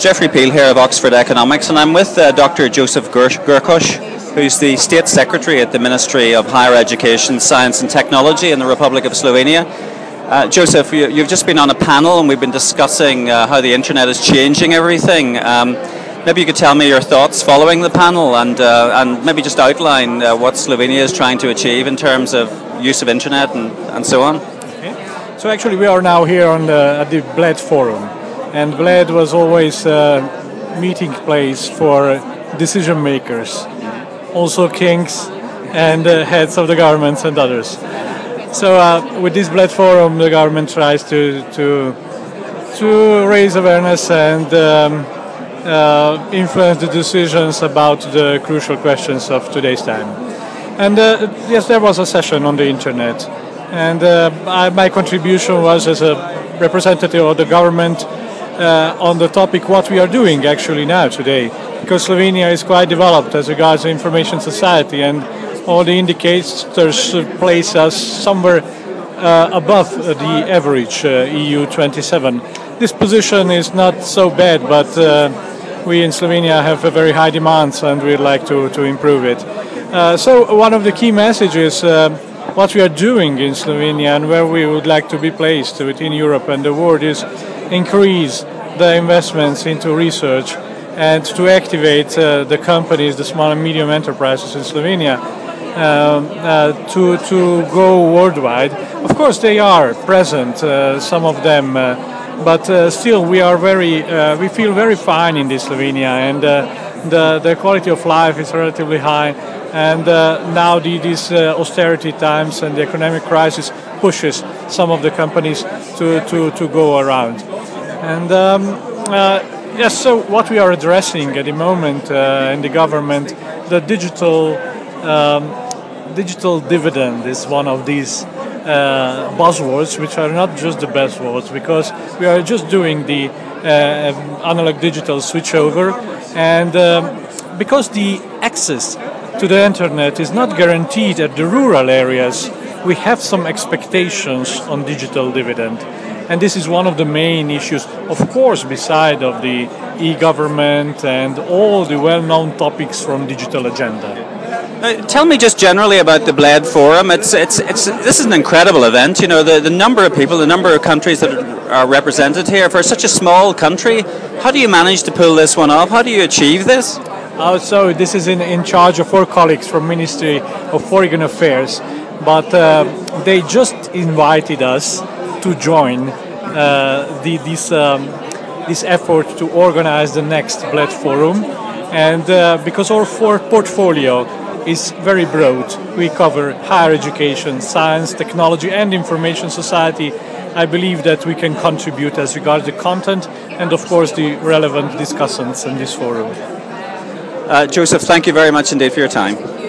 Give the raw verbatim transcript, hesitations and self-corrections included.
Jeffrey Peel here of Oxford Economics, and I'm with uh, Doctor Joseph Gurkosh, who's the State Secretary at the Ministry of Higher Education, Science and Technology in the Republic of Slovenia. Uh, Joseph, you, you've just been on a panel and we've been discussing uh, how the internet is changing everything. Um, maybe you could tell me your thoughts following the panel and, uh, and maybe just outline uh, what Slovenia is trying to achieve in terms of use of internet and, and so on. Okay. So actually we are now here on the, at the BLED Forum. And BLED was always a meeting place for decision makers, also kings and uh, heads of the governments and others. So uh, with this BLED Forum, the government tries to to to raise awareness and um, uh, influence the decisions about the crucial questions of today's time. And uh, yes, there was a session on the internet, and uh, I, my contribution was as a representative of the government. Uh, on the topic what we are doing actually now today, because Slovenia is quite developed as regards the information society, and all the indicators place us somewhere uh, above the average uh, E U twenty-seven. This position is not so bad, but uh, we in Slovenia have a very high demands and we'd like to, to improve it. Uh, so one of the key messages uh, what we are doing in Slovenia and where we would like to be placed within Europe and the world is increase the investments into research and to activate uh, the companies, the small and medium enterprises in Slovenia um, uh, to, to go worldwide. Of course they are present, uh, some of them, uh, but uh, still we are very, uh, we feel very fine in this Slovenia, and uh, the, the quality of life is relatively high, and uh, now the, these uh, austerity times and the economic crisis pushes some of the companies to, to, to go around. And um, uh, yes, so what we are addressing at the moment uh, in the government, the digital um, digital dividend is one of these uh, buzzwords, which are not just the buzzwords, because we are just doing the uh, analog digital switchover, and um, because the access to the internet is not guaranteed at the rural areas, we have some expectations on digital dividend. And this is one of the main issues, of course, beside of the e-government and all the well-known topics from digital agenda. Uh, tell me just generally about the BLED Forum. It's, it's, it's, this is an incredible event. You know, the, the number of people, the number of countries that are represented here. For such a small country, how do you manage to pull this one off? How do you achieve this? Uh, so this is in, in charge of four colleagues from Ministry of Foreign Affairs, but uh, they just invited us to join uh, the, this um, this effort to organize the next BLED Forum, and uh, because our for portfolio is very broad, we cover higher education, science, technology, and information society. I believe that we can contribute as regards the content and, of course, the relevant discussants in this forum. Uh, Joseph, thank you very much indeed for your time.